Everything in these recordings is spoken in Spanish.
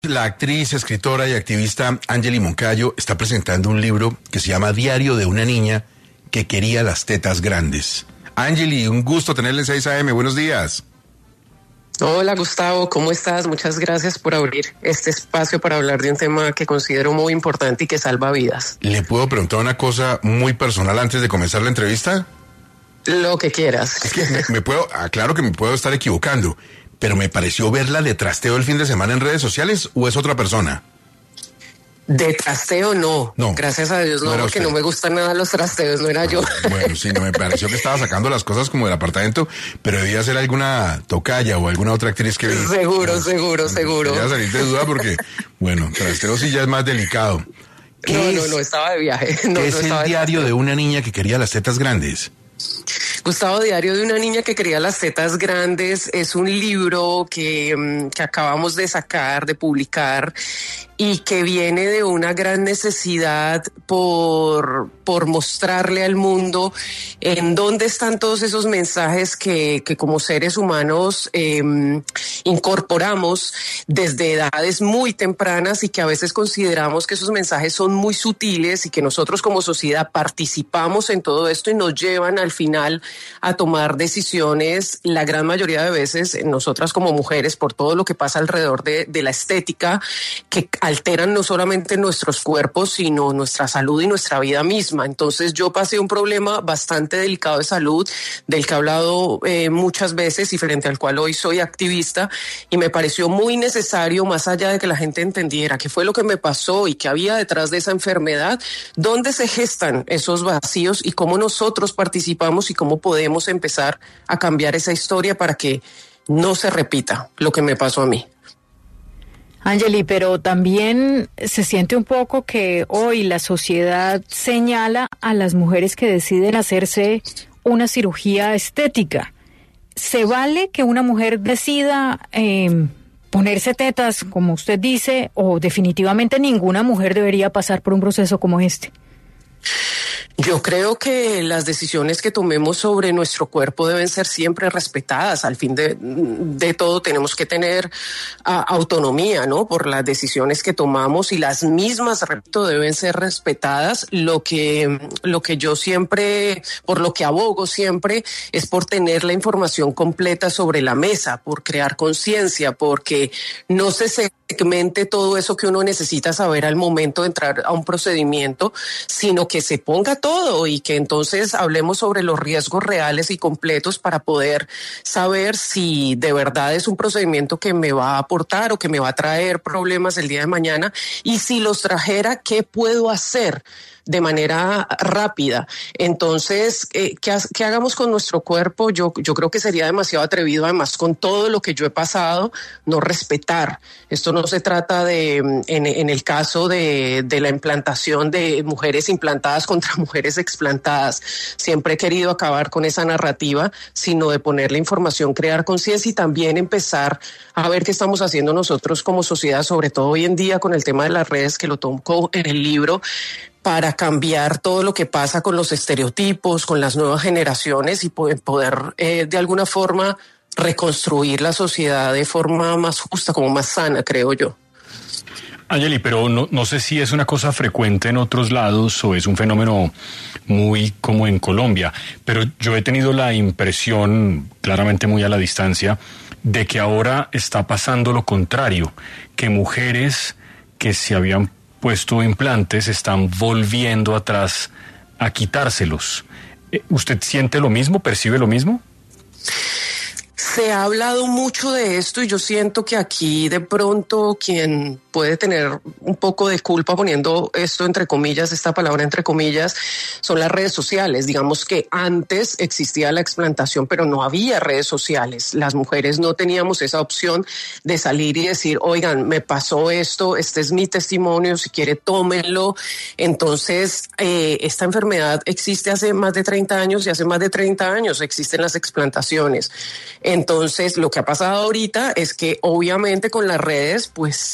la actriz, escritora y activista Angely Moncayo está presentando un libro que se llama Diario de una niña que quería las tetas grandes. Angely, un gusto tenerle en 6 AM. Buenos días. Hola Gustavo, ¿cómo estás? Muchas gracias por abrir este espacio para hablar de un tema que considero muy importante y que salva vidas. ¿Le puedo preguntar una cosa muy personal antes de comenzar la entrevista? Lo que quieras. Es que claro que me puedo estar equivocando, pero me pareció verla de trasteo el fin de semana en redes sociales, ¿o es otra persona? De trasteo no, gracias a Dios no, porque usted. No me gustan nada los trasteos, no era yo. Bueno, sí, no me pareció que estaba sacando las cosas como del apartamento, pero debía ser alguna tocaya o alguna otra actriz que vi. Seguro. Voy a salir de duda porque, bueno, trasteo sí ya es más delicado. No, estaba de viaje. ¿Qué es el diario de una niña que quería las tetas grandes? Gustavo, Diario de una niña que quería las tetas grandes es un libro que acabamos de sacar, de publicar, y que viene de una gran necesidad por mostrarle al mundo en dónde están todos esos mensajes que como seres humanos incorporamos desde edades muy tempranas y que a veces consideramos que esos mensajes son muy sutiles y que nosotros como sociedad participamos en todo esto y nos llevan al final a tomar decisiones, la gran mayoría de veces nosotras como mujeres, por todo lo que pasa alrededor de la estética, que alteran no solamente nuestros cuerpos, sino nuestra salud y nuestra vida misma. Entonces yo pasé un problema bastante delicado de salud, del que he hablado muchas veces y frente al cual hoy soy activista, y me pareció muy necesario, más allá de que la gente entendiera qué fue lo que me pasó y qué había detrás de esa enfermedad, dónde se gestan esos vacíos y cómo nosotros participamos y cómo podemos empezar a cambiar esa historia para que no se repita lo que me pasó a mí. Angely, pero también se siente un poco que hoy la sociedad señala a las mujeres que deciden hacerse una cirugía estética. ¿Se vale que una mujer decida ponerse tetas, como usted dice, o definitivamente ninguna mujer debería pasar por un proceso como este? Yo creo que las decisiones que tomemos sobre nuestro cuerpo deben ser siempre respetadas. Al fin de todo tenemos que tener autonomía, ¿no? Por las decisiones que tomamos, y las mismas, repito, deben ser respetadas. Lo que yo siempre, por lo que abogo siempre, es por tener la información completa sobre la mesa, por crear conciencia, porque no se segmente todo eso que uno necesita saber al momento de entrar a un procedimiento, sino que se ponga todo y que entonces hablemos sobre los riesgos reales y completos para poder saber si de verdad es un procedimiento que me va a aportar o que me va a traer problemas el día de mañana, y si los trajera, ¿qué puedo hacer de manera rápida? Entonces, ¿qué hagamos con nuestro cuerpo? Yo creo que sería demasiado atrevido, además, con todo lo que yo he pasado, no respetar. Esto no se trata en el caso de la implantación de mujeres implantadas contra mujeres explantadas. Siempre he querido acabar con esa narrativa, sino de poner la información, crear conciencia y también empezar a ver qué estamos haciendo nosotros como sociedad, sobre todo hoy en día con el tema de las redes, que lo toco en el libro, para cambiar todo lo que pasa con los estereotipos, con las nuevas generaciones, y poder de alguna forma reconstruir la sociedad de forma más justa, como más sana, creo yo. Angely, pero no sé si es una cosa frecuente en otros lados o es un fenómeno muy como en Colombia, pero yo he tenido la impresión, claramente muy a la distancia, de que ahora está pasando lo contrario, que mujeres que se habían puesto implantes están volviendo atrás a quitárselos. ¿Usted siente lo mismo? ¿Percibe lo mismo? Se ha hablado mucho de esto y yo siento que aquí de pronto quien puede tener un poco de culpa, poniendo esto entre comillas, esta palabra entre comillas, son las redes sociales. Digamos que antes existía la explantación, pero no había redes sociales. Las mujeres no teníamos esa opción de salir y decir, oigan, me pasó esto, este es mi testimonio, si quiere tómenlo. Entonces, esta enfermedad existe hace más de 30 años y hace más de 30 años existen las explantaciones. Entonces, lo que ha pasado ahorita es que obviamente con las redes, pues esto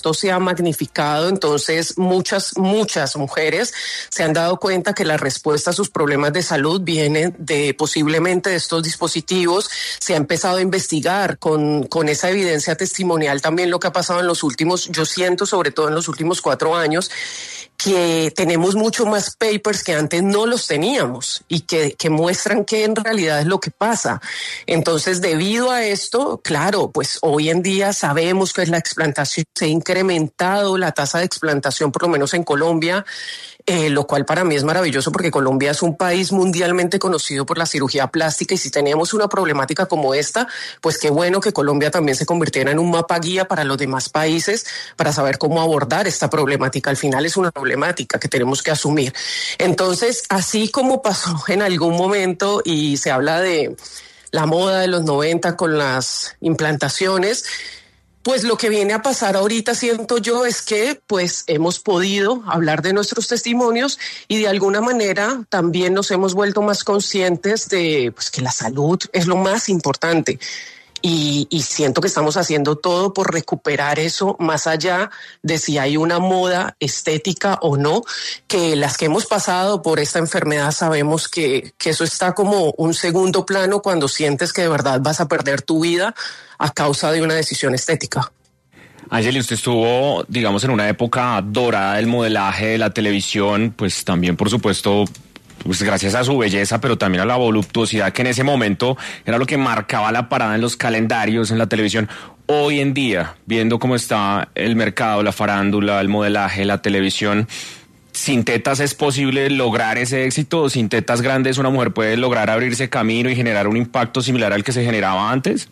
esto se ha magnificado, entonces muchas mujeres se han dado cuenta que la respuesta a sus problemas de salud viene posiblemente de estos dispositivos. Se ha empezado a investigar con esa evidencia testimonial también lo que ha pasado en los últimos, yo siento sobre todo en los últimos 4 años, que tenemos mucho más papers que antes no los teníamos y que muestran que en realidad es lo que pasa. Entonces, debido a esto, claro, pues hoy en día sabemos que la explantación se ha incrementado, la tasa de explantación, por lo menos en Colombia, lo cual para mí es maravilloso porque Colombia es un país mundialmente conocido por la cirugía plástica, y si tenemos una problemática como esta, pues qué bueno que Colombia también se convirtiera en un mapa guía para los demás países para saber cómo abordar esta problemática. Al final es una problemática que tenemos que asumir. Entonces, así como pasó en algún momento y se habla de la moda de los 90 con las implantaciones, pues lo que viene a pasar ahorita, siento yo, es que pues hemos podido hablar de nuestros testimonios y de alguna manera también nos hemos vuelto más conscientes de pues, que la salud es lo más importante. Y siento que estamos haciendo todo por recuperar eso, más allá de si hay una moda estética o no, que las que hemos pasado por esta enfermedad sabemos que eso está como un segundo plano cuando sientes que de verdad vas a perder tu vida a causa de una decisión estética. Angely, usted estuvo, digamos, en una época dorada del modelaje, de la televisión, pues también, por supuesto, pues gracias a su belleza, pero también a la voluptuosidad que en ese momento era lo que marcaba la parada en los calendarios, en la televisión. Hoy en día, viendo cómo está el mercado, la farándula, el modelaje, la televisión, ¿sin tetas es posible lograr ese éxito? ¿Sin tetas grandes una mujer puede lograr abrirse camino y generar un impacto similar al que se generaba antes?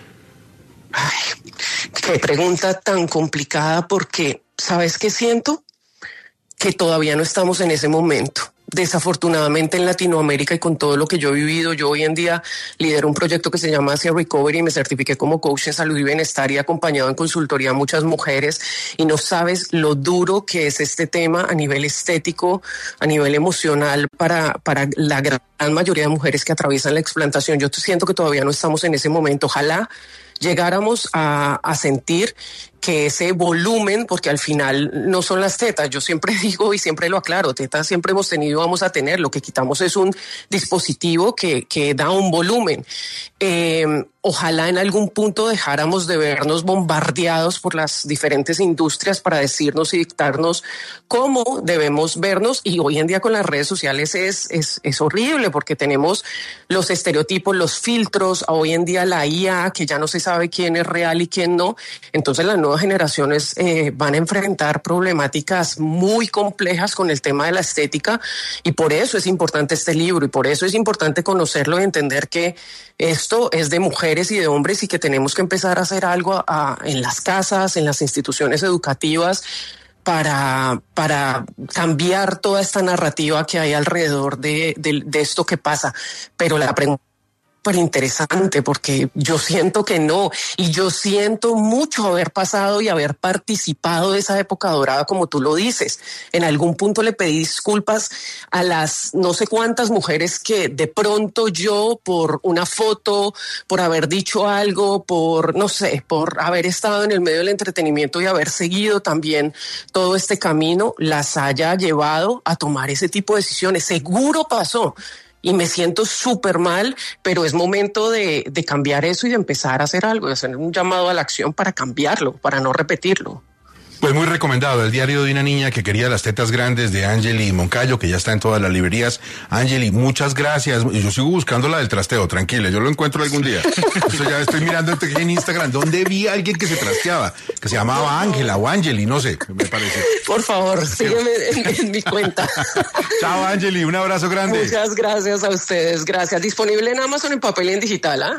Ay, qué pregunta tan complicada, porque ¿sabes qué siento? Que todavía no estamos en ese momento. Desafortunadamente en Latinoamérica, y con todo lo que yo he vivido, yo hoy en día lidero un proyecto que se llama Asia Recovery y me certifiqué como coach en salud y bienestar y he acompañado en consultoría a muchas mujeres, y no sabes lo duro que es este tema a nivel estético, a nivel emocional para la gran mayoría de mujeres que atraviesan la explantación. Yo siento que todavía no estamos en ese momento. Ojalá llegáramos a sentir que ese volumen, porque al final no son las tetas, yo siempre digo y siempre lo aclaro, tetas siempre hemos tenido, vamos a tener, lo que quitamos es un dispositivo que da un volumen. Ojalá en algún punto dejáramos de vernos bombardeados por las diferentes industrias para decirnos y dictarnos cómo debemos vernos, y hoy en día con las redes sociales es horrible porque tenemos los estereotipos, los filtros, hoy en día la IA, que ya no se sabe quién es real y quién no. Entonces las nuevas generaciones van a enfrentar problemáticas muy complejas con el tema de la estética, y por eso es importante este libro y por eso es importante conocerlo y entender que esto es de mujeres y de hombres y que tenemos que empezar a hacer algo en las casas, en las instituciones educativas para cambiar toda esta narrativa que hay alrededor de esto que pasa. Pero la pregunta súper interesante porque yo siento que no, y yo siento mucho haber pasado y haber participado de esa época dorada, como tú lo dices. En algún punto le pedí disculpas a las no sé cuántas mujeres que de pronto yo, por una foto, por haber dicho algo, por no sé, por haber estado en el medio del entretenimiento y haber seguido también todo este camino, las haya llevado a tomar ese tipo de decisiones. Seguro pasó. Y me siento súper mal, pero es momento de cambiar eso y de empezar a hacer algo, de hacer un llamado a la acción para cambiarlo, para no repetirlo. Pues muy recomendado, El diario de una niña que quería las tetas grandes, de Angely Moncayo, que ya está en todas las librerías. Angely, muchas gracias. Yo sigo buscando la del trasteo, tranquila, yo lo encuentro algún día. Eso ya estoy mirando en Instagram, ¿dónde vi a alguien que se trasteaba? Que se llamaba Ángela o Angely, no sé, me parece. Por favor, sígueme en mi cuenta. Chao, Angely, un abrazo grande. Muchas gracias a ustedes, gracias. Disponible en Amazon en papel y en digital, ¿ah?